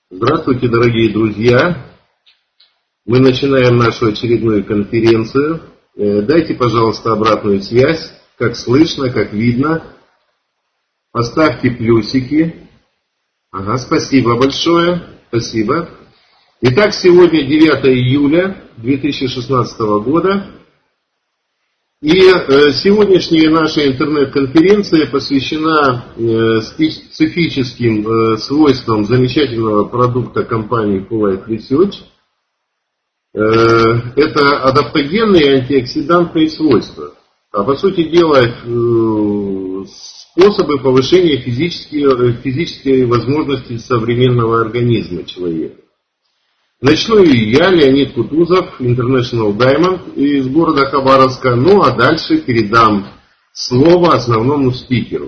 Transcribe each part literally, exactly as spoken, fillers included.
Здравствуйте, дорогие друзья! Мы начинаем нашу очередную конференцию. Дайте, пожалуйста, обратную связь, как слышно, как видно. Поставьте плюсики. Ага, спасибо большое. Спасибо. Итак, сегодня девятое июля две тысячи шестнадцатого года. И сегодняшняя наша интернет-конференция посвящена специфическим свойствам замечательного продукта компании Full Life Research. Это адаптогенные и антиоксидантные свойства. А по сути дела способы повышения физической, физической возможности современного организма человека. Начну я, Леонид Кутузов, International Diamond из города Хабаровска, ну а дальше передам слово основному спикеру.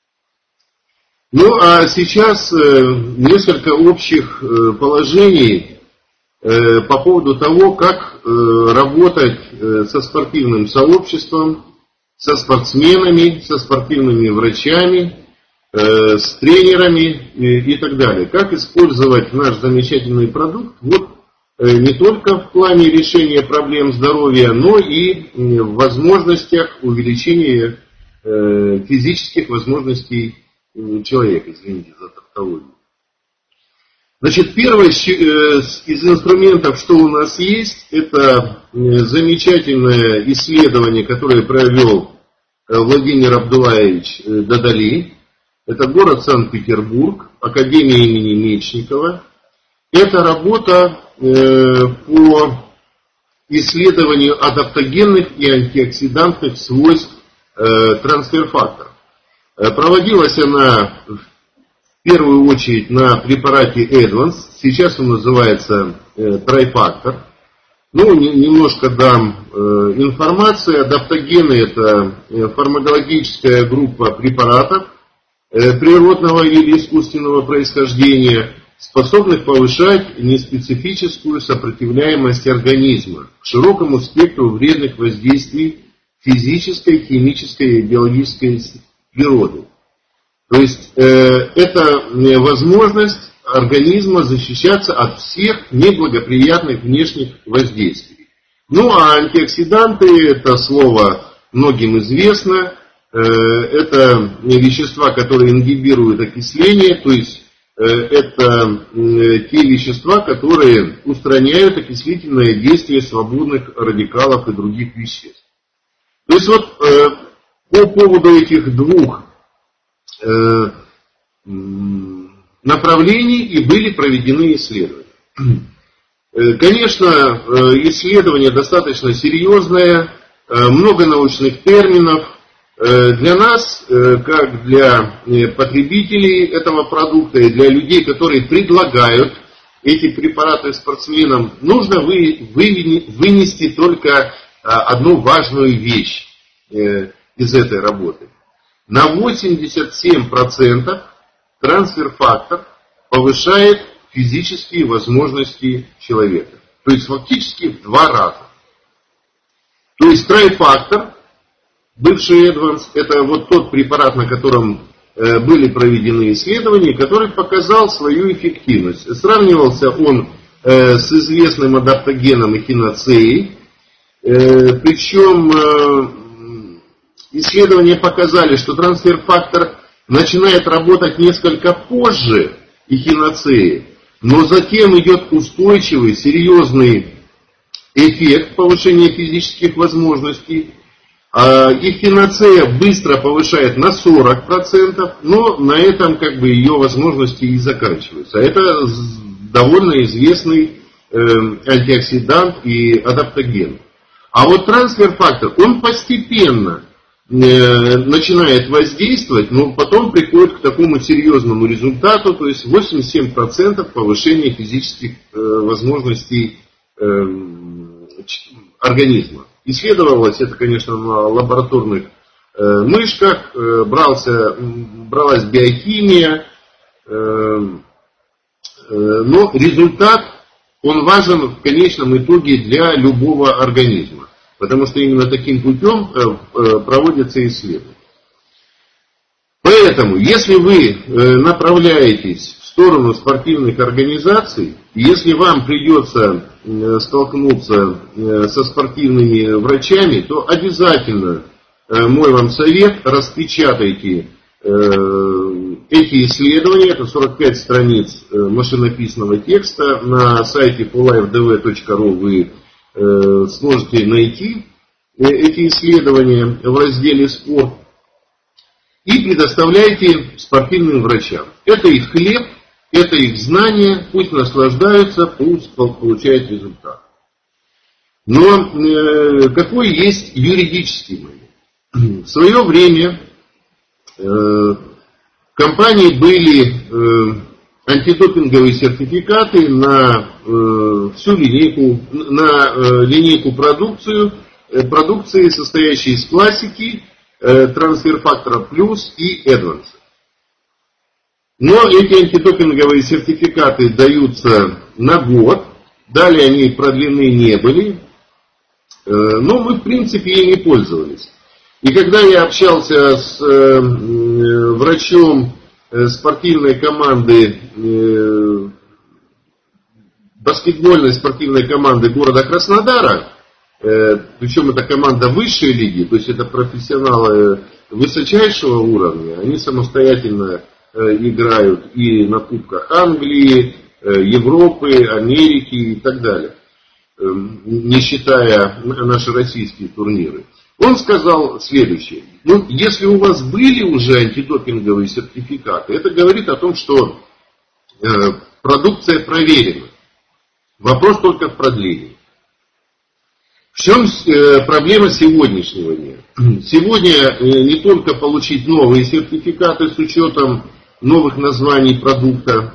Ну а сейчас несколько общих положений по поводу того, как работать со спортивным сообществом, со спортсменами, со спортивными врачами, с тренерами и так далее. Как использовать наш замечательный продукт вот не только в плане решения проблем здоровья, но и в возможностях увеличения физических возможностей человека. Извините за тавтологию. Значит, первое из инструментов, что у нас есть, это замечательное исследование, которое провел Владимир Абдуллаевич Дадали. Это город Санкт-Петербург, Академия имени Мечникова. Это работа э, по исследованию адаптогенных и антиоксидантных свойств э, трансфер-факторов. Э, проводилась она в первую очередь на препарате Advance. Сейчас он называется э, Trifactor. Ну, не, немножко дам э, информации. Адаптогены – это фармакологическая группа препаратов природного или искусственного происхождения, способных повышать неспецифическую сопротивляемость организма к широкому спектру вредных воздействий физической, химической и биологической природы. То есть э, это возможность организма защищаться от всех неблагоприятных внешних воздействий. Ну а антиоксиданты, это слово многим известно. Это вещества, которые ингибируют окисление, то есть это те вещества, которые устраняют окислительное действие свободных радикалов и других веществ. То есть вот по поводу этих двух направлений и были проведены исследования. Конечно, исследование достаточно серьезное, много научных терминов. Для нас, как для потребителей этого продукта и для людей, которые предлагают эти препараты спортсменам, нужно вынести только одну важную вещь из этой работы. На восемьдесят семь процентов трансфер-фактор повышает физические возможности человека. То есть фактически в два раза. То есть трайфактор, бывший Advance, это вот тот препарат, на котором э, были проведены исследования, который показал свою эффективность. Сравнивался он э, с известным адаптогеном эхиноцеей. Э, причем э, исследования показали, что трансфер-фактор начинает работать несколько позже эхиноцеи, но затем идет устойчивый, серьезный эффект повышения физических возможностей. Эхиноцея быстро повышает на сорок процентов, но на этом как бы ее возможности и заканчиваются. Это довольно известный э, антиоксидант и адаптоген. А вот трансфер-фактор, он постепенно э, начинает воздействовать, но потом приходит к такому серьезному результату, то есть восемьдесят семь процентов повышения физических э, возможностей э, организма. Исследовалось это, конечно, на лабораторных э, мышках, э, брался, бралась биохимия, э, э, но результат, он важен в конечном итоге для любого организма, потому что именно таким путем э, э, проводятся исследования. Поэтому, если вы э, направляетесь в сторону спортивных организаций. Если вам придется столкнуться со спортивными врачами, то обязательно, мой вам совет, распечатайте эти исследования, это сорок пять страниц машинописного текста, на сайте фолайф дэ вэ точка ру вы сможете найти эти исследования в разделе «Спорт» и предоставляйте спортивным врачам. Это их хлеб, это их знания, пусть наслаждаются, пусть получают результат. Но э, какой есть юридический момент? В свое время э, в компании были э, антидопинговые сертификаты на э, всю линейку, на э, линейку продукцию, э, продукции, состоящей из классики, э, трансфер-фактора плюс и Advance. Но эти антидопинговые сертификаты даются на год, далее они продлены не были, но мы в принципе ими пользовались. И когда я общался с врачом спортивной команды, баскетбольной спортивной команды города Краснодара, причем это команда высшей лиги, то есть это профессионалы высочайшего уровня, они самостоятельно играют и на Кубках Англии, Европы, Америки и так далее, не считая наши российские турниры. Он сказал следующее: ну, если у вас были уже антидопинговые сертификаты, это говорит о том, что продукция проверена. Вопрос только в продлении. В чем проблема сегодняшнего дня? Сегодня не только получить новые сертификаты с учетом новых названий продукта,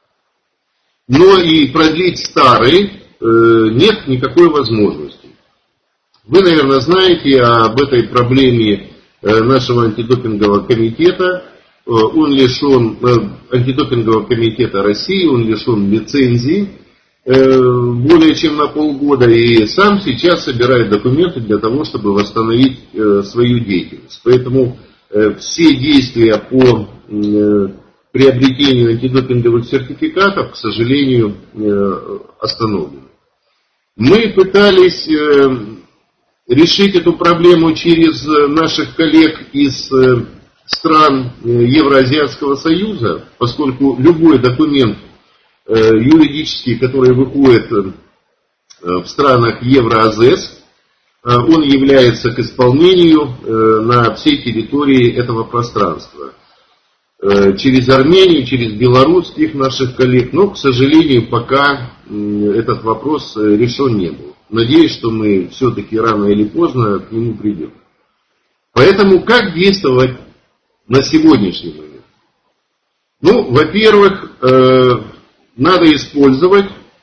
но и продлить старые э, нет никакой возможности. Вы, наверное, знаете об этой проблеме э, нашего антидопингового комитета. Э, он лишен, э, антидопингового комитета России, он лишен лицензии э, более чем на полгода и сам сейчас собирает документы для того, чтобы восстановить э, свою деятельность. Поэтому все действия по приобретению антидопинговых сертификатов, к сожалению, остановлены. Мы пытались решить эту проблему через наших коллег из стран Евроазиатского союза, поскольку любой документ юридический, который выходит в странах Евроазес, он является к исполнению на всей территории этого пространства. Через Армению, через белорусских наших коллег, но, к сожалению, пока этот вопрос решен не был. Надеюсь, что мы все-таки рано или поздно к нему придем. Поэтому как действовать на сегодняшний момент? Ну, во-первых, надо использовать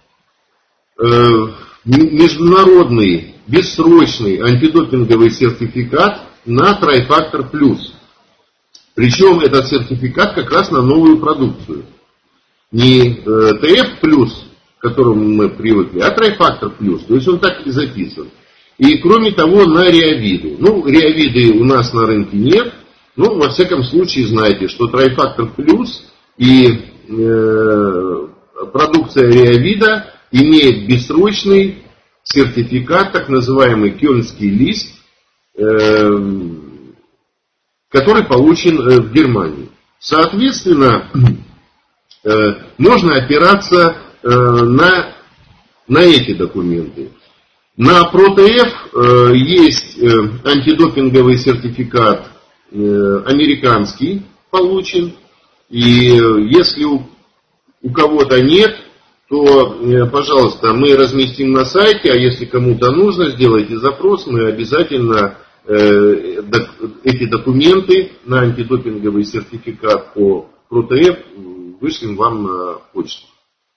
международный бессрочный антидопинговый сертификат на Tri-Factor плюс. Причем этот сертификат как раз на новую продукцию. Не тэ эф плюс, к которому мы привыкли, а Tri-Factor плюс. То есть он так и записан. И кроме того на реовиду. Ну, реовиды у нас на рынке нет. Но во всяком случае знаете, что Tri-Factor плюс и э, продукция реовида имеет бессрочный сертификат, так называемый Кёльнский лист, э, который получен э, в Германии. Соответственно, э, можно опираться э, на, на эти документы. На ПроТФ э, есть э, антидопинговый сертификат э, американский получен. И э, если у, у кого-то нет, то, пожалуйста, мы разместим на сайте, а если кому-то нужно, сделайте запрос, мы обязательно э, док, эти документы на антидопинговый сертификат по ПроТФ вышлем вам на почту.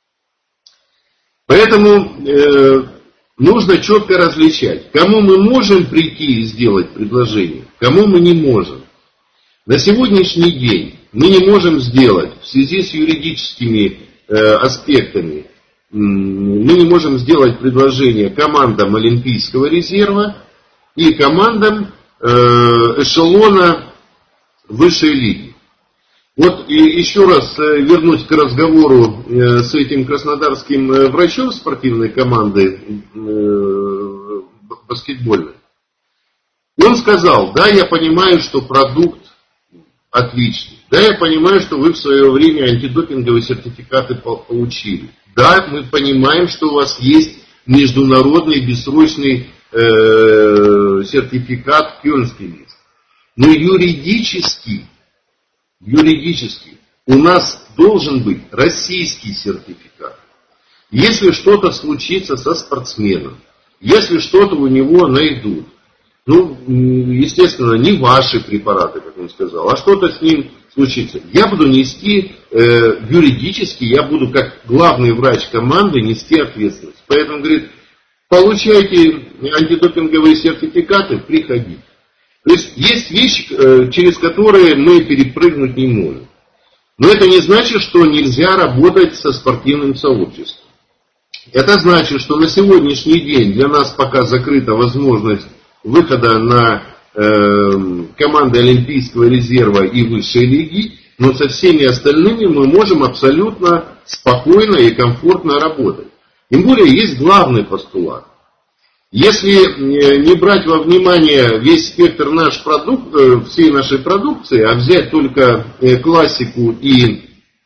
Поэтому э, нужно четко различать, кому мы можем прийти и сделать предложение, кому мы не можем. На сегодняшний день мы не можем сделать в связи с юридическими аспектами. Мы не можем сделать предложение командам Олимпийского резерва и командам эшелона высшей лиги. Вот и еще раз вернусь к разговору с этим краснодарским врачом спортивной команды баскетбольной. Он сказал: да, я понимаю, что продукт отличный. Да, я понимаю, что вы в свое время антидопинговые сертификаты получили. Да, мы понимаем, что у вас есть международный бессрочный э, сертификат Кёльнский лист. Но юридически, юридически у нас должен быть российский сертификат. Если что-то случится со спортсменом, если что-то у него найдут, ну, естественно, не ваши препараты, как он сказал, а что-то с ним случится, я буду нести, э, юридически, я буду как главный врач команды нести ответственность. Поэтому, говорит, получайте антидопинговые сертификаты, приходите. То есть, есть вещи, э, через которые мы перепрыгнуть не можем. Но это не значит, что нельзя работать со спортивным сообществом. Это значит, что на сегодняшний день для нас пока закрыта возможность выхода на э, команды Олимпийского резерва и высшей лиги, но со всеми остальными мы можем абсолютно спокойно и комфортно работать. Тем более есть главный постулат. Если не брать во внимание весь спектр наш продукт, э, всей нашей продукции, а взять только э, классику и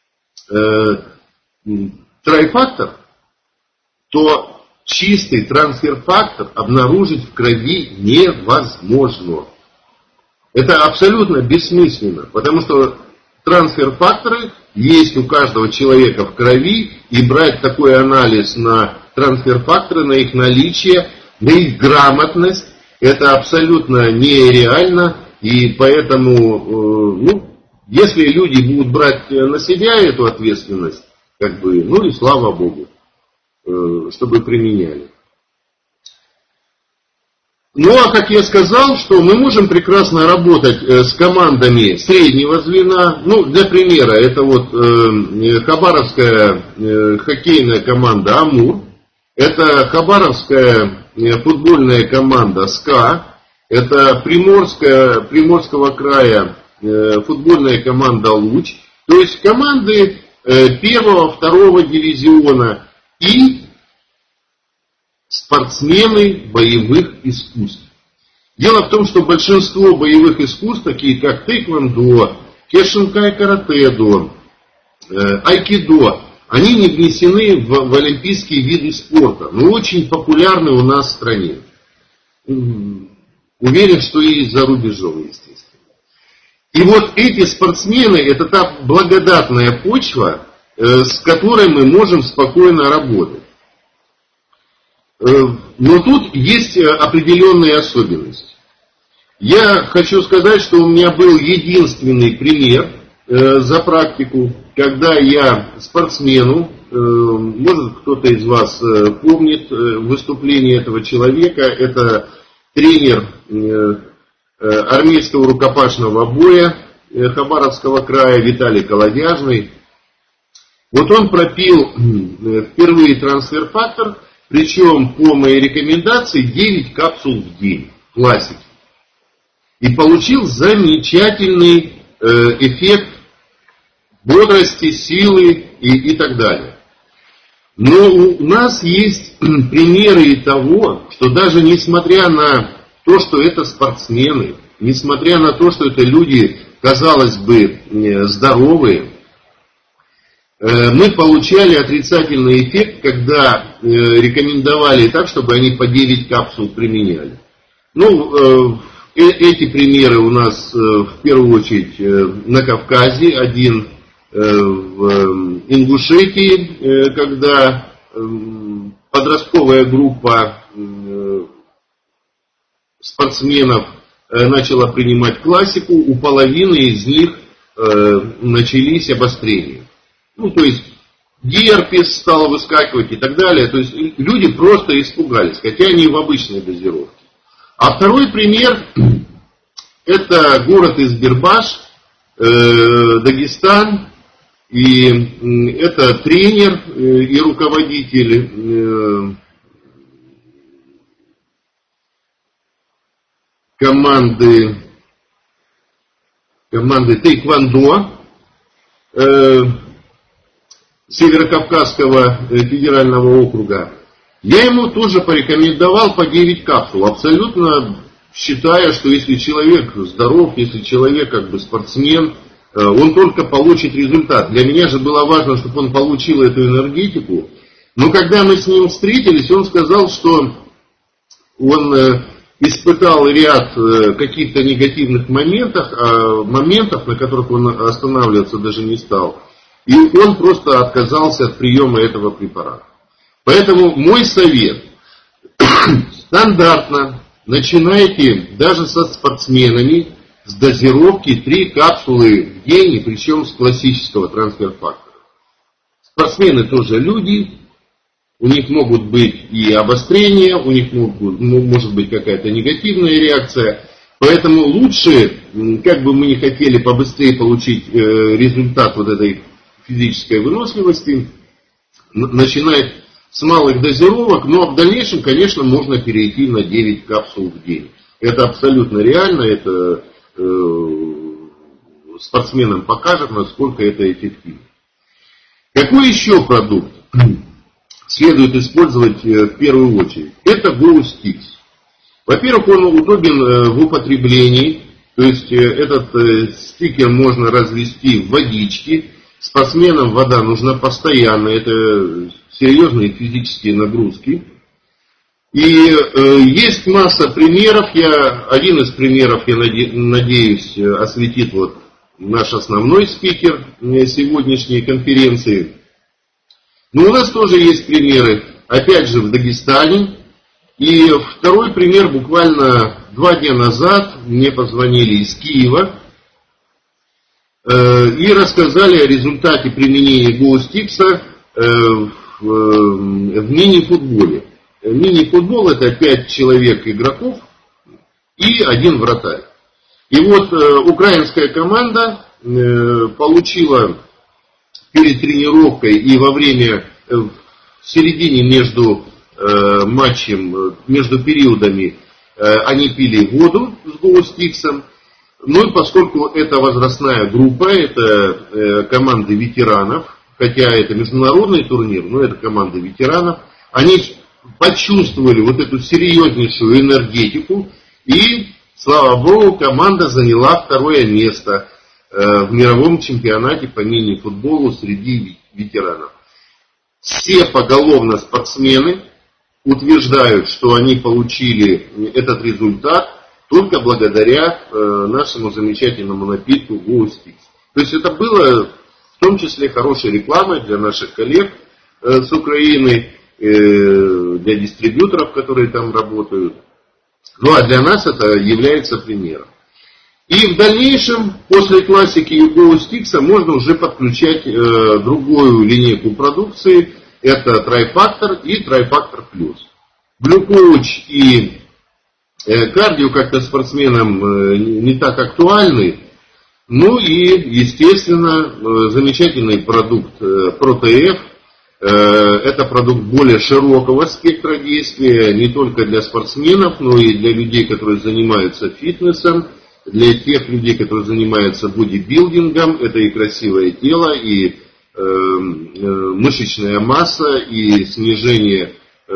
э, трайфактор, то чистый трансфер-фактор обнаружить в крови невозможно. Это абсолютно бессмысленно, потому что трансфер-факторы есть у каждого человека в крови, и брать такой анализ на трансфер-факторы, на их наличие, на их грамотность, это абсолютно нереально, и поэтому, ну, если люди будут брать на себя эту ответственность, как бы, ну и слава Богу, чтобы применяли. Ну, а как я сказал, что мы можем прекрасно работать с командами среднего звена. Ну, для примера, это вот э, хабаровская э, хоккейная команда «Амур», это хабаровская э, футбольная команда «СКА», это приморская, Приморского края э, футбольная команда «Луч». То есть команды э, первого, второго дивизиона и спортсмены боевых искусств. Дело в том, что большинство боевых искусств, такие как тэквондо, кешинкай каратэ-до, э, айкидо, они не внесены в, в олимпийские виды спорта, но очень популярны у нас в стране. Уверен, что и за рубежом, естественно. И вот эти спортсмены, это та благодатная почва, э, с которой мы можем спокойно работать. Но тут есть определенные особенности. Я хочу сказать, что у меня был единственный пример э, за практику, когда я спортсмену, э, может кто-то из вас э, помнит э, выступление этого человека, это тренер э, э, армейского рукопашного боя э, Хабаровского края Виталий Колодяжный. Вот он пропил э, впервые трансфер-фактор, причем по моей рекомендации девять капсул в день, классики. И получил замечательный э, эффект бодрости, силы и, и так далее. Но у нас есть примеры и того, что даже несмотря на то, что это спортсмены, несмотря на то, что это люди, казалось бы, здоровые, мы получали отрицательный эффект, когда рекомендовали так, чтобы они по девять капсул применяли. Ну, эти примеры у нас в первую очередь на Кавказе. Один в Ингушетии, когда подростковая группа спортсменов начала принимать классику, у половины из них начались обострения. Ну, то есть герпес стал выскакивать и так далее. То есть люди просто испугались, хотя они в обычной дозировке. А второй пример, это город Избербаш, э, Дагестан. И э, это тренер э, и руководитель э, команды, команды тэквондо. э, Северокавказского федерального округа, я ему тоже порекомендовал по девять капсул, абсолютно считая, что если человек здоров, если человек как бы спортсмен, он только получит результат. Для меня же было важно, чтобы он получил эту энергетику. Но когда мы с ним встретились, он сказал, что он испытал ряд каких-то негативных моментов, моментов, на которых он останавливаться даже не стал. И он просто отказался от приема этого препарата. Поэтому мой совет: стандартно начинайте даже со спортсменами с дозировки три капсулы в день, и причем с классического трансфер-фактора. Спортсмены тоже люди, у них могут быть и обострения, у них могут, может быть какая-то негативная реакция. Поэтому лучше, как бы мы ни хотели побыстрее получить результат вот этой физической выносливости, начинать с малых дозировок, но в дальнейшем, конечно, можно перейти на девять капсул в день. Это абсолютно реально, это э, спортсменам покажет, насколько это эффективно. Какой еще продукт следует использовать в первую очередь? Это GoStix. Во-первых, он удобен в употреблении, то есть этот стикер можно развести в водичке. Спортсменам вода нужна постоянно, это серьезные физические нагрузки. И э, есть масса примеров, я, один из примеров, я наде, надеюсь, осветит вот наш основной спикер сегодняшней конференции. Но у нас тоже есть примеры, опять же в Дагестане. И второй пример: буквально два дня назад мне позвонили из Киева э, и рассказали о результате применения GoStix э, в, в мини-футболе. Мини-футбол — это пять человек игроков и один вратарь. И вот э, украинская команда э, получила перед тренировкой и во время, э, в середине между э, матчем, между периодами, э, они пили воду с GoStix. Ну и поскольку это возрастная группа, это э, команды ветеранов, хотя это международный турнир, но это команды ветеранов, они почувствовали вот эту серьезнейшую энергетику, и, слава богу, команда заняла второе место э, в мировом чемпионате по мини-футболу среди ветеранов. Все поголовно спортсмены утверждают, что они получили этот результат только благодаря э, нашему замечательному напитку GoStix. То есть это было в том числе хорошей рекламой для наших коллег э, с Украины, для дистрибьюторов, которые там работают. Ну а для нас это является примером. И в дальнейшем, после классики GoStix, можно уже подключать э, другую линейку продукции. Это TriFactor и TriFactor Plus. Глюкоуч и э, кардио как-то спортсменам э, не так актуальны. Ну и, естественно, э, замечательный продукт э, ProTF. Это продукт более широкого спектра действия, не только для спортсменов, но и для людей, которые занимаются фитнесом, для тех людей, которые занимаются бодибилдингом. Это и красивое тело, и э, э, мышечная масса, и снижение э,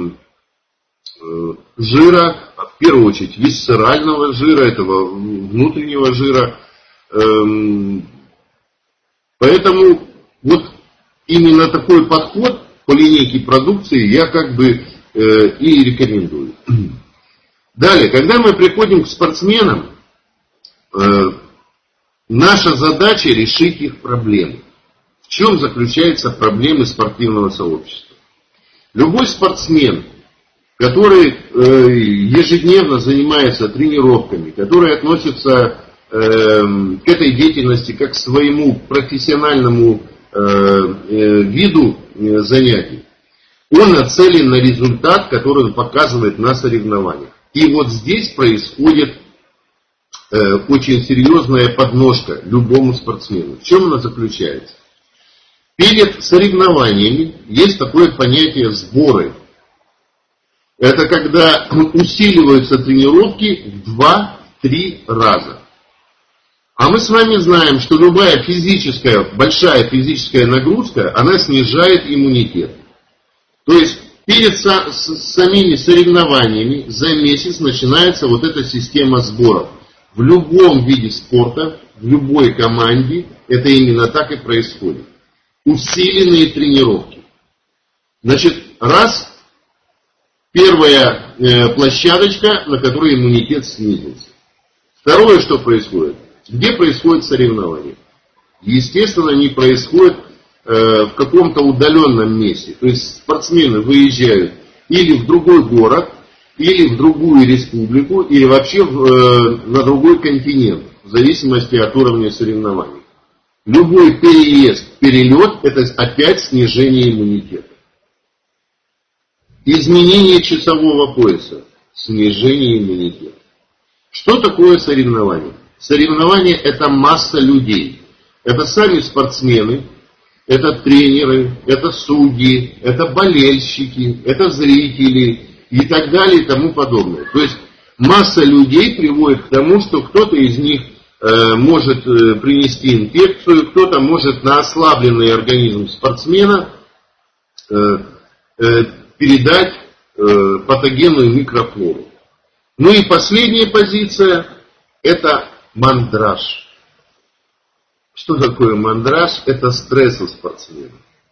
э, жира, в первую очередь висцерального жира, этого внутреннего жира. Э, поэтому вот именно такой подход по линейке продукции я как бы э, и рекомендую. Далее, когда мы приходим к спортсменам, э, наша задача решить их проблемы. В чем заключаются проблемы спортивного сообщества? Любой спортсмен, который э, ежедневно занимается тренировками, который относится э, к этой деятельности как к своему профессиональному виду занятий, он нацелен на результат, который он показывает на соревнованиях. И вот здесь происходит э, очень серьезная подножка любому спортсмену. В чем она заключается? Перед соревнованиями есть такое понятие сборы. Это когда усиливаются тренировки в два-три раза. А мы с вами знаем, что любая физическая, большая физическая нагрузка, она снижает иммунитет. То есть перед са- с самими соревнованиями за месяц начинается вот эта система сборов. В любом виде спорта, в любой команде это именно так и происходит. Усиленные тренировки. Значит, раз, первая э, площадочка, на которой иммунитет снизился. Второе, что происходит. Где происходит соревнование? Естественно, они происходят э, в каком-то удаленном месте. То есть спортсмены выезжают или в другой город, или в другую республику, или вообще в, э, на другой континент, в зависимости от уровня соревнований. Любой переезд, перелет, это опять снижение иммунитета. Изменение часового пояса, снижение иммунитета. Что такое соревнование? Соревнование – это масса людей. Это сами спортсмены, это тренеры, это судьи, это болельщики, это зрители и так далее и тому подобное. То есть масса людей приводит к тому, что кто-то из них э, может э, принести инфекцию, кто-то может на ослабленный организм спортсмена э, э, передать э, патогенную микрофлору. Ну и последняя позиция – это мандраж. Что такое мандраж? Это стресс у спортсмена.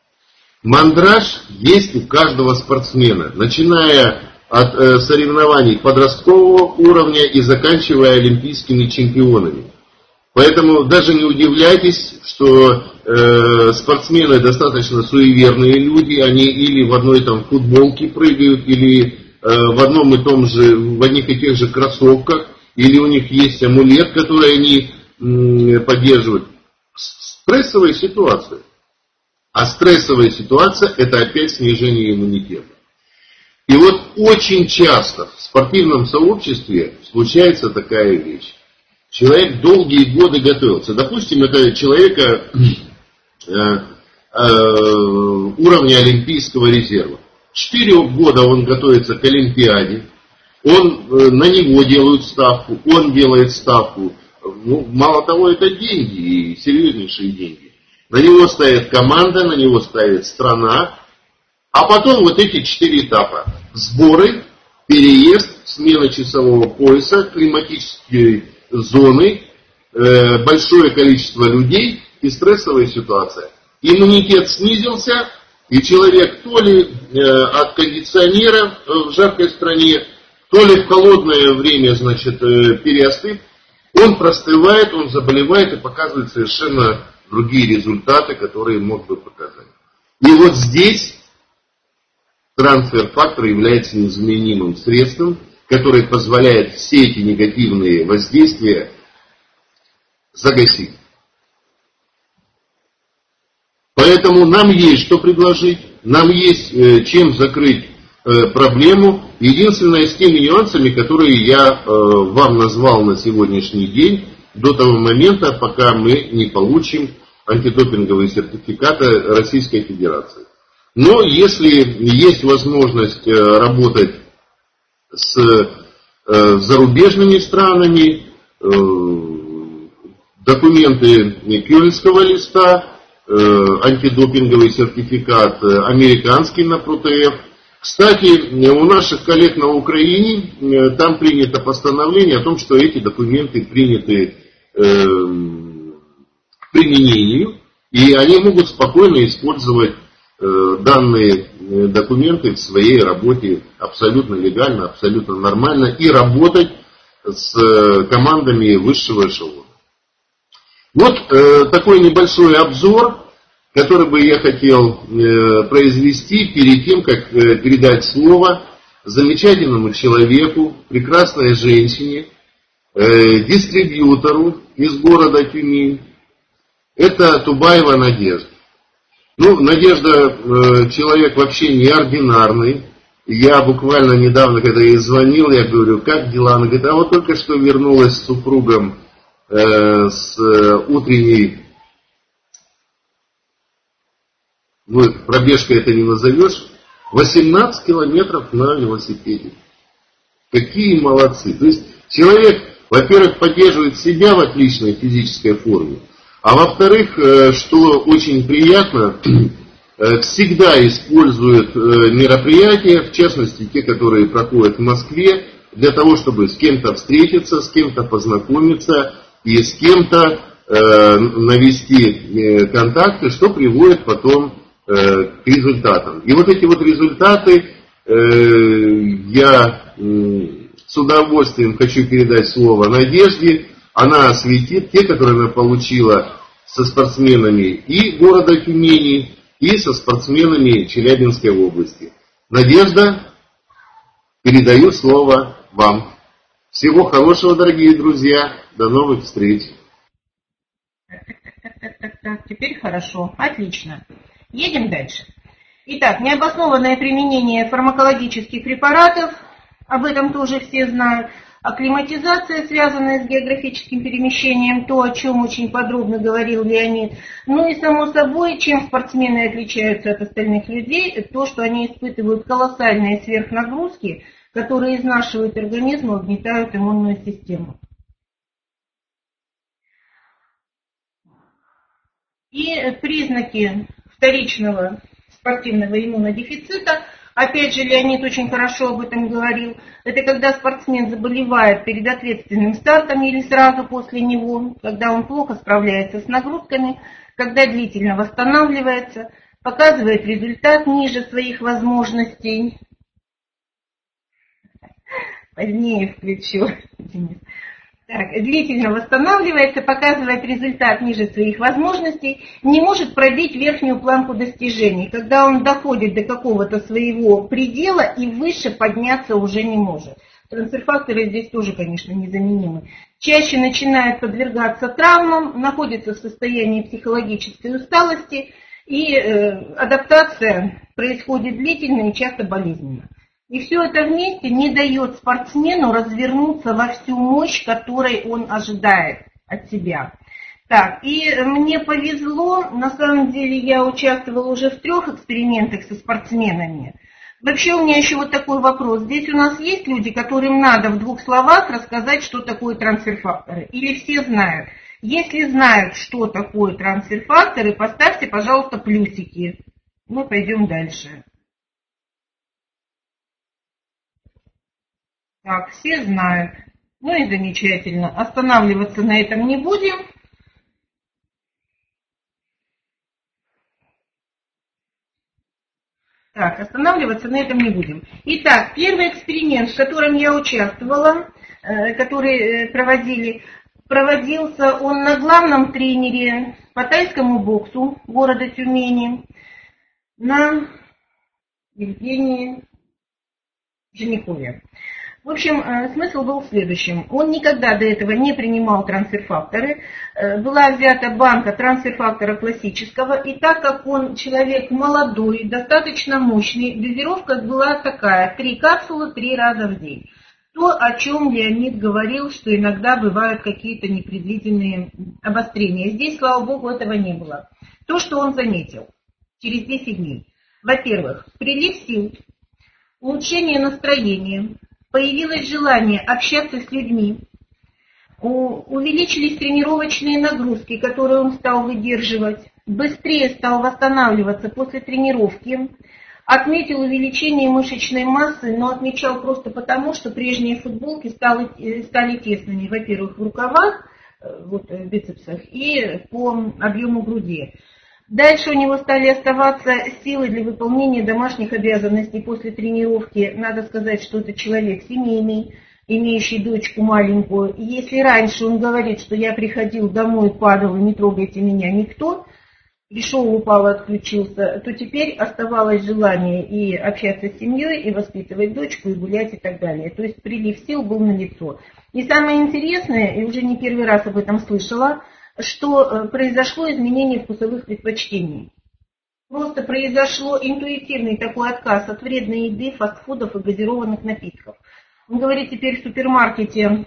Мандраж есть у каждого спортсмена, начиная от э, соревнований подросткового уровня и заканчивая олимпийскими чемпионами. Поэтому даже не удивляйтесь, что э, спортсмены достаточно суеверные люди, они или в одной там футболке прыгают, или э, в одном и том же, в одних и тех же кроссовках, или у них есть амулет, который они м, поддерживают. Стрессовая ситуация. А стрессовая ситуация – это опять снижение иммунитета. И вот очень часто в спортивном сообществе случается такая вещь. Человек долгие годы готовился. Допустим, это человека э, э, уровня олимпийского резерва. Четыре года он готовится к Олимпиаде. Он, э, на него делают ставку, он делает ставку. Ну, мало того, это деньги, и серьезнейшие деньги. На него ставит команда, на него ставит страна. А потом вот эти четыре этапа. Сборы, переезд, смена часового пояса, климатические зоны, э, большое количество людей и стрессовая ситуация. Иммунитет снизился, и человек то ли э, от кондиционера в жаркой стране, то ли в холодное время, значит, э, переостыв, он простывает, он заболевает и показывает совершенно другие результаты, которые мог бы показать. И вот здесь трансфер-фактор является незаменимым средством, которое позволяет все эти негативные воздействия загасить. Поэтому нам есть что предложить, нам есть э, чем закрыть э, проблему. Единственное, с теми нюансами, которые я э, вам назвал на сегодняшний день, до того момента, пока мы не получим антидопинговые сертификаты Российской Федерации. Но если есть возможность э, работать с э, зарубежными странами, э, документы Кёльнского листа, э, антидопинговый сертификат э, американский на ПРОТФ. Кстати, у наших коллег на Украине э, там принято постановление о том, что эти документы приняты э, к применению, и они могут спокойно использовать данные документы в своей работе абсолютно легально, абсолютно нормально и работать с командами высшего эшелона. Вот э, такой небольшой обзор, который бы я хотел э, произвести перед тем, как э, передать слово замечательному человеку, прекрасной женщине, э, дистрибьютору из города Тюмень. Это Тубаева Надежда. Ну, Надежда э, человек вообще неординарный. Я буквально недавно, когда ей звонил, я говорю, как дела? Она говорит, а вот только что вернулась с супругом э, с э, утренней, ну, пробежкой это не назовешь, восемнадцать километров на велосипеде. Какие молодцы. То есть человек во-первых, поддерживает себя в отличной физической форме, а во-вторых, что очень приятно, всегда использует мероприятия, в частности, те, которые проходят в Москве, для того, чтобы с кем-то встретиться, с кем-то познакомиться и с кем-то э, навести контакты, что приводит потом э, к результатам. И вот эти вот результаты э, я э, с удовольствием хочу передать слово Надежде. Она осветит те, которые она получила со спортсменами и города Тюмени, и со спортсменами Челябинской области. Надежда, передаю слово вам. Всего хорошего, дорогие друзья. До новых встреч. Так, так, так, так, так. Теперь хорошо. Отлично. Едем дальше. Итак, необоснованное применение фармакологических препаратов. Об этом тоже все знают. Акклиматизация, связанная с географическим перемещением, то, о чем очень подробно говорил Леонид. Ну и, само собой, чем спортсмены отличаются от остальных людей, то, что они испытывают колоссальные сверхнагрузки, которые изнашивают организм и угнетают иммунную систему. И признаки вторичного спортивного иммунодефицита, опять же, Леонид очень хорошо об этом говорил, это когда спортсмен заболевает перед ответственным стартом или сразу после него, когда он плохо справляется с нагрузками, когда длительно восстанавливается, показывает результат ниже своих возможностей. Позднее включу. Так, длительно восстанавливается, показывает результат ниже своих возможностей, не может пробить верхнюю планку достижений, когда он доходит до какого-то своего предела и выше подняться уже не может. Трансфер-факторы здесь тоже, конечно, незаменимы. Чаще начинает подвергаться травмам, находится в состоянии психологической усталости, и э, адаптация происходит длительно и часто болезненно. И все это вместе не дает спортсмену развернуться во всю мощь, которой он ожидает от себя. Так, и мне повезло, на самом деле я участвовала уже в трех экспериментах со спортсменами. Вообще у меня еще вот такой вопрос. Здесь у нас есть люди, которым надо в двух словах рассказать, что такое трансфер-факторы? Или все знают? Если знают, что такое трансфер-факторы, поставьте, пожалуйста, плюсики. Мы пойдем дальше. Так, все знают. Ну и замечательно. Останавливаться на этом не будем. Так, останавливаться на этом не будем. Итак, первый эксперимент, в котором я участвовала, который проводили, проводился он на главном тренере по тайскому боксу города Тюмени, на Евгении Женикове. В общем, смысл был в следующем. Он никогда до этого не принимал трансфер-факторы. Была взята банка трансфер-фактора классического, и так как он человек молодой, достаточно мощный, дозировка была такая: три капсулы три раза в день. То, о чем Леонид говорил, что иногда бывают какие-то непредвиденные обострения. Здесь, слава богу, этого не было. То, что он заметил через десять дней. Во-первых, прилив сил, улучшение настроения, появилось желание общаться с людьми, увеличились тренировочные нагрузки, которые он стал выдерживать, быстрее стал восстанавливаться после тренировки, отметил увеличение мышечной массы, но отмечал просто потому, что прежние футболки стали, стали тесными, во-первых, в рукавах, вот, в бицепсах, и по объему груди. Дальше у него стали оставаться силы для выполнения домашних обязанностей после тренировки. Надо сказать, что это человек семейный, имеющий дочку маленькую. И если раньше он говорит, что я приходил домой, падал, и не трогайте меня никто, пришел, упал, отключился, то теперь оставалось желание и общаться с семьей, и воспитывать дочку, и гулять, и так далее. То есть прилив сил был налицо. И самое интересное, и уже не первый раз об этом слышала, что произошло изменение вкусовых предпочтений. Просто произошло интуитивный такой отказ от вредной еды, фастфудов и газированных напитков. Он говорит, теперь в супермаркете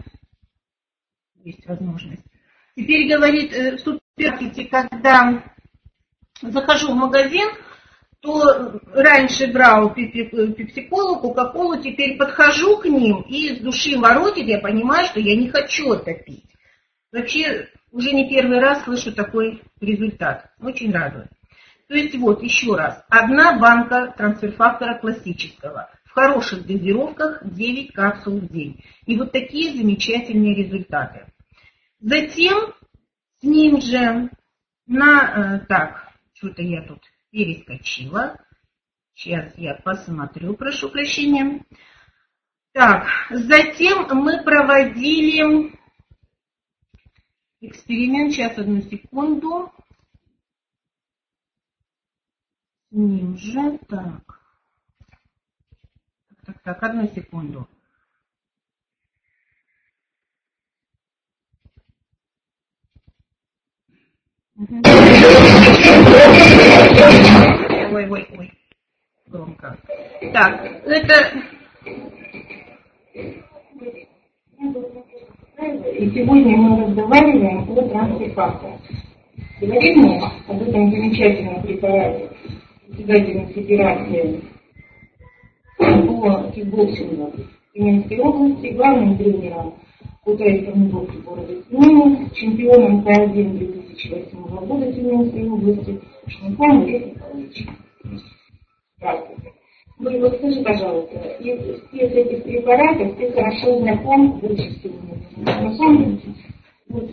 есть возможность. Теперь, говорит, в супермаркете, когда захожу в магазин, кто раньше брал пепси-колу, кока-колу, теперь подхожу к ним и из души воротит, я понимаю, что я не хочу это пить. Вообще уже не первый раз слышу такой результат. Очень радует. То есть вот еще раз. Одна банка трансфер-фактора классического. В хороших дозировках девять капсул в день. И вот такие замечательные результаты. Затем с ним же на... Э, так, что-то я тут перескочила. Сейчас я посмотрю, прошу прощения. Так, затем мы проводили эксперимент. Сейчас, одну секунду. С ним же, так. Так, так, одну секунду. Угу. Ой, ой, ой. Громко. Так, это... И сегодня мы разговариваем о трансфер-факторах. Говорим мы об этом замечательном препарате председательной федерации по кикбоксингу в Тюменской области, главным тренером Кутай Камбоки города Тюмени, чемпионом П один две тысячи восьмого года Тюменской области, Шмаком Олег Николаевич. Здравствуйте. Ну, вот скажи, пожалуйста, из всех этих препаратов ты хорошо знаком, больше всего знаком? Вот,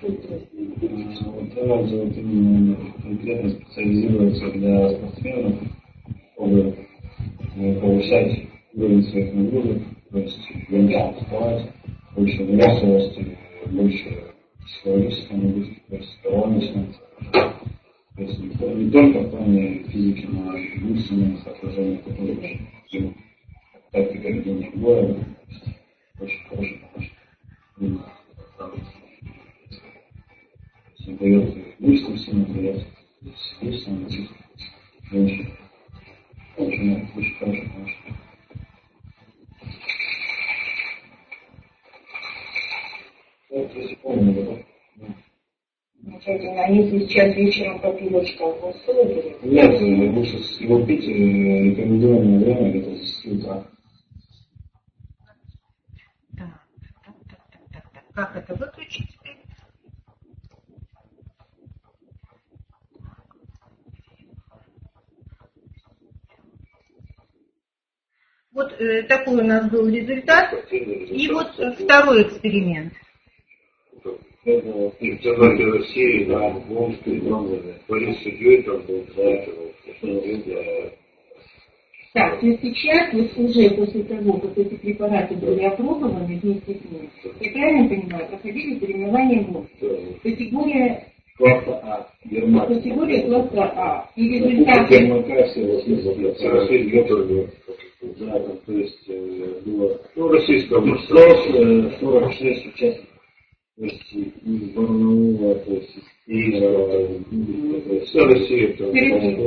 Тренер вот именно конкретно специализируется для спортсменов, чтобы повышать уровень своих нагрузок, то есть больше вставать, больше выносливости, больше психологической нагрузки, то есть здоровье начинается. То есть не только в плане физики, но и умственных отражений, которые уже тактика ведения боя, очень хороший помощник. Не дает мышцам сильно, дает сердечным, женщинам. Очень, очень хороший помощник. Вот, если помню, да. Замечательно. А если сейчас вечером попилочка, вы стоит? Нет, лучше его пить рекомендуемое время где-то с десяти утра. Так, так, так, так, так. Как это выключить теперь? Вот э, такой у нас был результат. И вот э, второй эксперимент. В чемпионате России на Волжской бронзовой. Борис судьей там был до этого. Так, то есть сейчас, вот уже после того, как эти препараты были опробованы вместе с ним, я правильно понимаю, проходили соревнования ВОЗ. Категория класса А. Германия. Категория класса А. И результаты... Да, там, то есть было, ну, российского масштаба сорок шесть участников. То есть из Барнаула, то есть из вся Россия, там,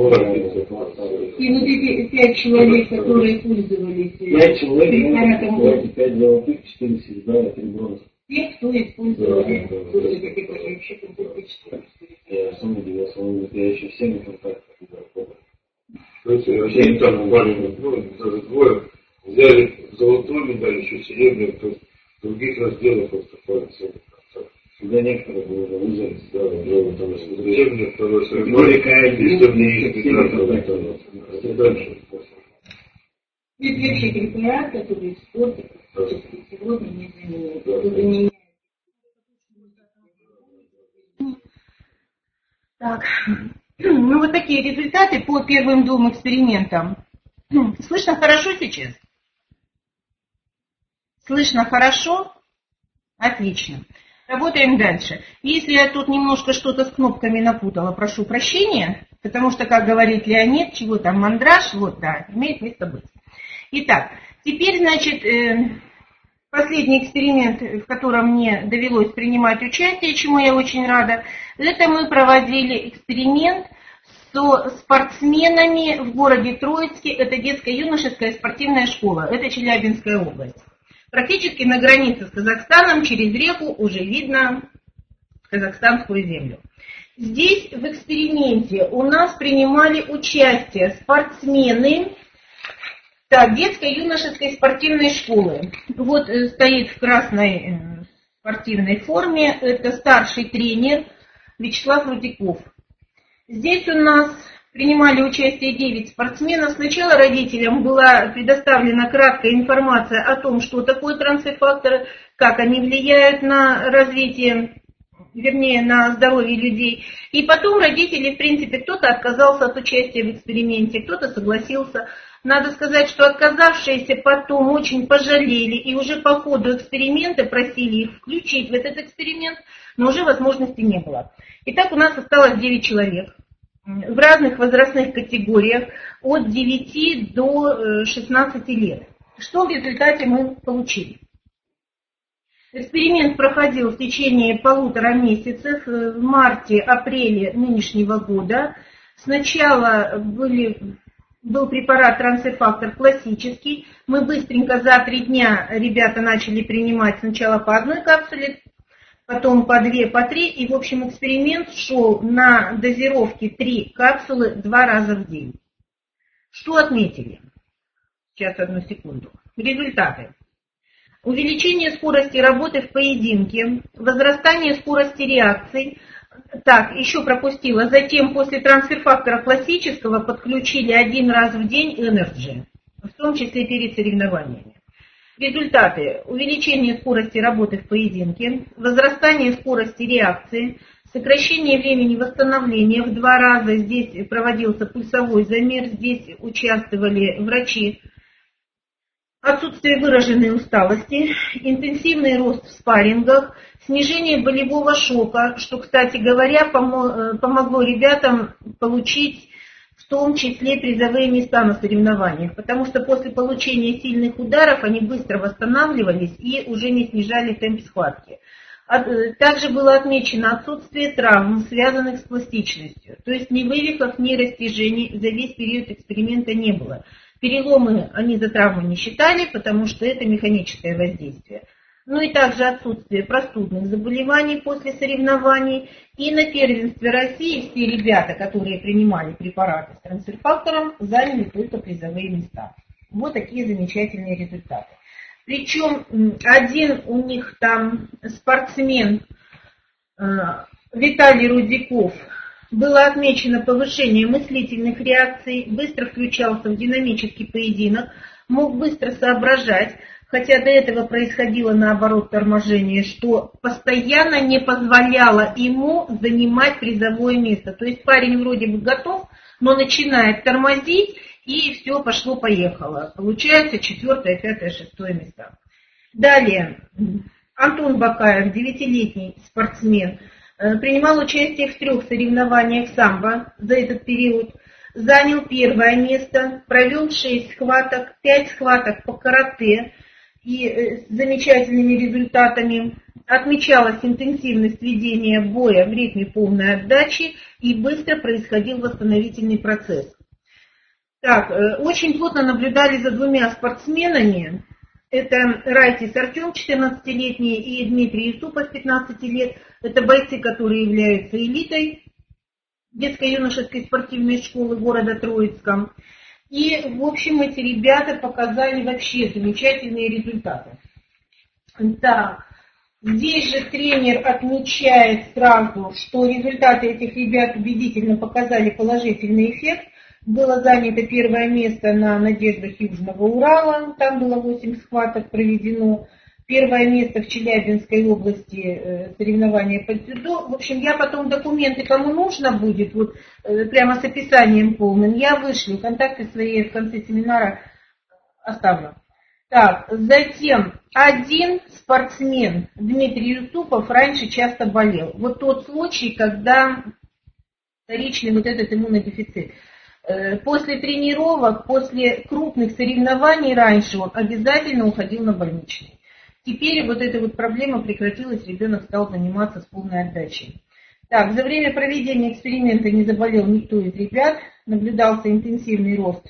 и вот эти пять человек, которые пользовались пять человек, препаратом, пять золотых, четыре серебра и три бронзы. те, кто использовал, слушай, как это вообще фантастически. Я сам удивился, я еще всем не контактов не работал. То есть вообще там буквально, ну, даже двое взяли золотую медаль, еще серебряную, то есть в других разделах просто хватит. Сюда некоторые были уже выжили, да, да, потому что зачем мне второй соревнование, если мне их не дальше. И вообще препарат, который в спорте сегодня не заменяет. Так, ну вот такие результаты по первым двум экспериментам. Слышно хорошо сейчас? Слышно хорошо? Отлично. Работаем дальше. Если я тут немножко что-то с кнопками напутала, прошу прощения, потому что, как говорит Леонид, чего там мандраж, вот, да, имеет место быть. Итак, теперь, значит, э, последний эксперимент, в котором мне довелось принимать участие, чему я очень рада, это мы проводили эксперимент со спортсменами в городе Троицке, это детско-юношеская спортивная школа, это Челябинская область. Практически на границе с Казахстаном, через реку уже видно казахстанскую землю. Здесь в эксперименте у нас принимали участие спортсмены так, детско-юношеской спортивной школы. Вот э, стоит в красной э, спортивной форме, это старший тренер Вячеслав Рудяков. Здесь у нас принимали участие девять спортсменов. Сначала родителям была предоставлена краткая информация о том, что такое трансфер-факторы, как они влияют на развитие, вернее, на здоровье людей. И потом родители, в принципе, кто-то отказался от участия в эксперименте, кто-то согласился. Надо сказать, что отказавшиеся потом очень пожалели и уже по ходу эксперимента просили их включить в этот эксперимент, но уже возможности не было. Итак, у нас осталось девять человек в разных возрастных категориях от девяти до шестнадцати лет. Что в результате мы получили? Эксперимент проходил в течение полутора месяцев, в марте-апреле нынешнего года. Сначала были, был препарат трансфер-фактор классический. Мы быстренько за три дня ребята начали принимать сначала по одной капсуле, потом по две, по три. И, в общем, эксперимент шел на дозировке три капсулы два раза в день. Что отметили? Сейчас, одну секунду. Результаты. Увеличение скорости работы в поединке, возрастание скорости реакций. Так, еще пропустила. Затем после трансфер-фактора классического подключили один раз в день Energy, в том числе перед соревнованиями. Результаты. Увеличение скорости работы в поединке, возрастание скорости реакции, сокращение времени восстановления в два раза. Здесь проводился пульсовой замер, здесь участвовали врачи. Отсутствие выраженной усталости, интенсивный рост в спаррингах, снижение болевого шока, что, кстати говоря, помогло ребятам получить в том числе призовые места на соревнованиях, потому что после получения сильных ударов они быстро восстанавливались и уже не снижали темп схватки. Также было отмечено отсутствие травм, связанных с пластичностью, то есть ни вывихов, ни растяжений за весь период эксперимента не было. Переломы они за травму не считали, потому что это механическое воздействие. Ну и также отсутствие простудных заболеваний после соревнований. И на первенстве России все ребята, которые принимали препараты с трансфер-фактором, заняли только призовые места. Вот такие замечательные результаты. Причем один у них там спортсмен Виталий Рудяков, было отмечено повышение мыслительных реакций, быстро включался в динамический поединок, мог быстро соображать, хотя до этого происходило наоборот торможение, что постоянно не позволяло ему занимать призовое место. То есть парень вроде бы готов, но начинает тормозить, и все пошло-поехало. Получается четвертое, пятое, шестое места. Далее, Антон Бакаев, девятилетний спортсмен, принимал участие в трех соревнованиях самбо за этот период, занял первое место, провел шесть схваток, пять схваток по карате и с замечательными результатами. Отмечалась интенсивность ведения боя в ритме полной отдачи и быстро происходил восстановительный процесс. Так, очень плотно наблюдали за двумя спортсменами. Это Райтис Артем, четырнадцатилетний, и Дмитрий Юсупов, пятнадцати лет. Это бойцы, которые являются элитой детско-юношеской спортивной школы города Троицка. И, в общем, эти ребята показали вообще замечательные результаты. Так, здесь же тренер отмечает сразу, что результаты этих ребят убедительно показали положительный эффект. Было занято первое место на Надеждах Южного Урала, там было восемь схваток проведено. Первое место в Челябинской области соревнования по дзюдо. В общем, я потом документы, кому нужно будет, вот прямо с описанием полным, я вышлю, контакты свои в конце семинара оставлю. Так, затем один спортсмен, Дмитрий Юсупов, раньше часто болел. Вот тот случай, когда вторичный вот этот иммунодефицит. После тренировок, после крупных соревнований раньше он обязательно уходил на больничный. Теперь вот эта вот проблема прекратилась, ребенок стал заниматься с полной отдачей. Так, за время проведения эксперимента не заболел никто из ребят, наблюдался интенсивный рост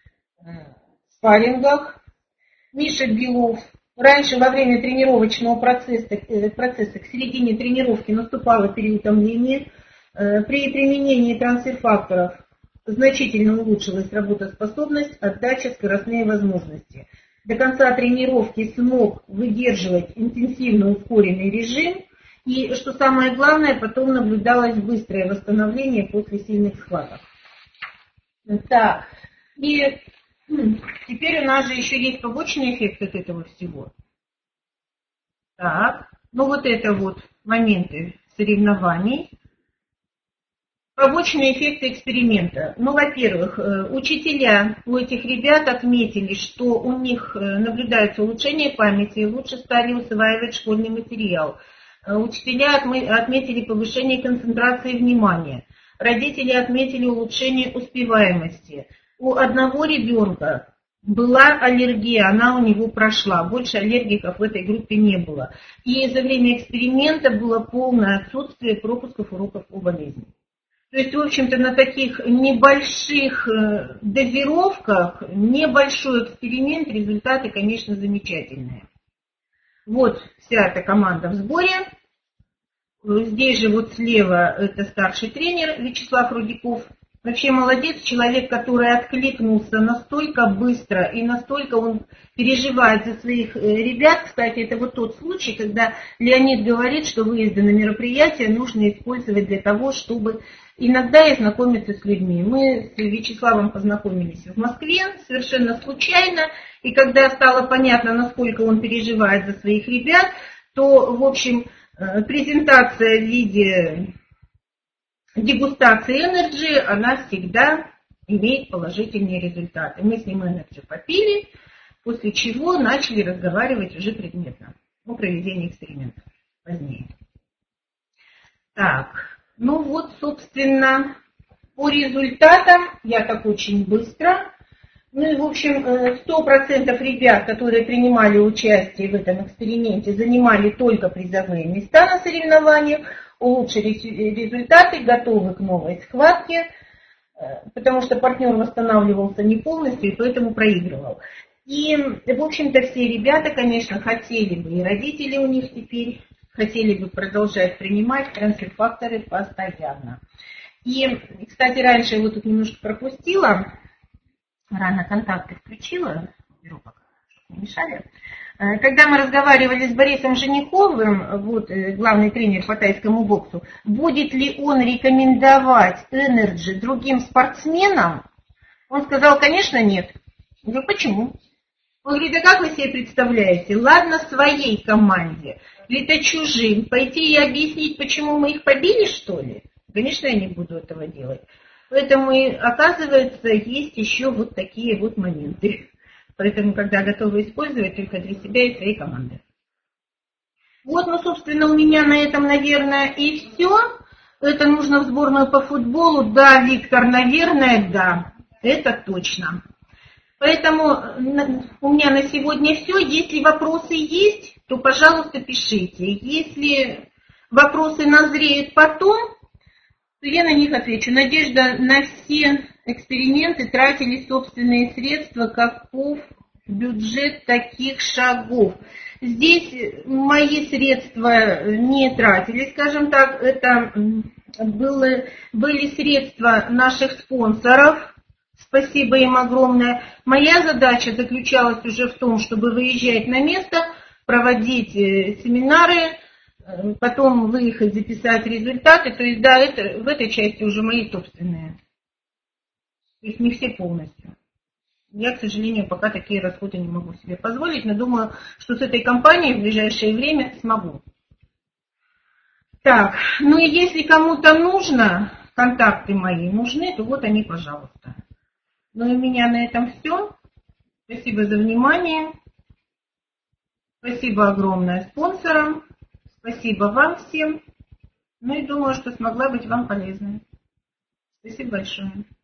в спаррингах. Миша Белов раньше во время тренировочного процесса, процесса к середине тренировки наступало переутомление. При применении трансфер-факторов значительно улучшилась работоспособность, отдача, скоростные возможности. До конца тренировки смог выдерживать интенсивно ускоренный режим. И, что самое главное, потом наблюдалось быстрое восстановление после сильных схваток. Так, и теперь у нас же еще есть побочный эффект от этого всего. Так, ну вот это вот моменты соревнований. Побочные эффекты эксперимента. Ну, во-первых, учителя у этих ребят отметили, что у них наблюдается улучшение памяти, лучше стали усваивать школьный материал. Учителя отметили повышение концентрации внимания. Родители отметили улучшение успеваемости. У одного ребенка была аллергия, она у него прошла. Больше аллергиков в этой группе не было. И за время эксперимента было полное отсутствие пропусков уроков по болезни. То есть, в общем-то, на таких небольших дозировках, небольшой эксперимент, результаты, конечно, замечательные. Вот вся эта команда в сборе. Здесь же вот слева это старший тренер Вячеслав Рудиков. Вообще молодец, человек, который откликнулся настолько быстро и настолько он переживает за своих ребят. Кстати, это вот тот случай, когда Леонид говорит, что выезды на мероприятия нужно использовать для того, чтобы иногда и знакомиться с людьми. Мы с Вячеславом познакомились в Москве совершенно случайно, и когда стало понятно, насколько он переживает за своих ребят, то, в общем, презентация в виде дегустации Energy, она всегда имеет положительные результаты. Мы с ним Energy попили, после чего начали разговаривать уже предметно о проведении экспериментов позднее. Так, ну вот, собственно, по результатам я так очень быстро. Ну и, в общем, сто процентов ребят, которые принимали участие в этом эксперименте, занимали только призовые места на соревнованиях, улучшились результаты, готовы к новой схватке, потому что партнер восстанавливался не полностью и поэтому проигрывал. И, в общем-то, все ребята, конечно, хотели бы, и родители у них теперь хотели бы продолжать принимать трансфер-факторы постоянно. И, кстати, раньше я его тут немножко пропустила, рано контакты включила, беру пока, чтобы не мешали. Когда мы разговаривали с Борисом Жениховым, вот главный тренер по тайскому боксу, будет ли он рекомендовать Energy другим спортсменам, он сказал, конечно, нет. Я говорю, почему? Он говорит, а как вы себе представляете? Ладно, своей команде, или-то чужим, пойти и объяснить, почему мы их побили, что ли? Конечно, я не буду этого делать. Поэтому, оказывается, есть еще вот такие вот моменты. Поэтому, когда готовы использовать только для себя и своей команды. Вот, ну, собственно, у меня на этом, наверное, и все. Это нужно в сборную по футболу. Да, Виктор, наверное, да. Это точно. Поэтому у меня на сегодня все. Если вопросы есть, то, пожалуйста, пишите. Если вопросы назреют потом, то я на них отвечу. Надежда, на все эксперименты тратили собственные средства, каков бюджет таких шагов. Здесь мои средства не тратили, скажем так, это было, были средства наших спонсоров, спасибо им огромное. Моя задача заключалась уже в том, чтобы выезжать на место, проводить семинары, потом выехать, записать результаты. То есть, да, это, в этой части уже мои собственные. То есть не все полностью. Я, к сожалению, пока такие расходы не могу себе позволить, но думаю, что с этой компанией в ближайшее время смогу. Так, ну и если кому-то нужно, контакты мои нужны, то вот они, пожалуйста. Ну и у меня на этом все. Спасибо за внимание. Спасибо огромное спонсорам. Спасибо вам всем. Ну и думаю, что смогла быть вам полезной. Спасибо большое.